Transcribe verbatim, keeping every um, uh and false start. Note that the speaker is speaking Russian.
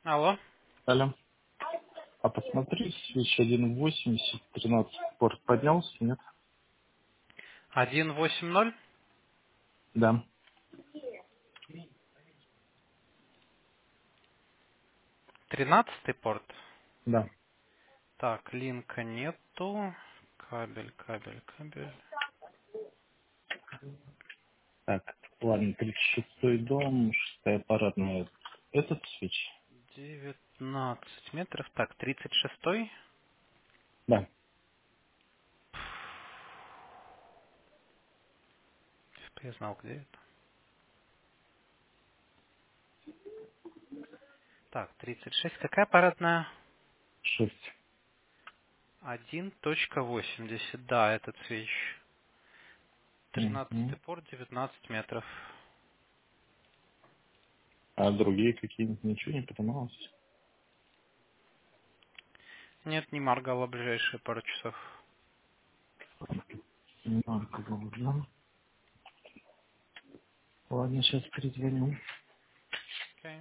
Алло. Алло. А посмотри, свич один восемьдесят тринадцать порт поднялся, нет? один восемь ноль. Да, Тринадцатый порт. да. Так, линка нету. Кабель, кабель, кабель. Так, ладно, тридцать шестой дом, шестая парадная. Этот свич? девятнадцать метров. Так, тридцать шестой. Да. Если бы я знал, где это. Так, тридцать шесть. Какая парадная? Шесть. один точка восемьдесят. Да, этот свеч. Тринадцатый Мгм. порт, девятнадцать метров. А другие какие-нибудь ничего не поднималось? Нет, не моргало ближайшие пару часов. Марка должна. Ладно, сейчас перезвоню. Окей.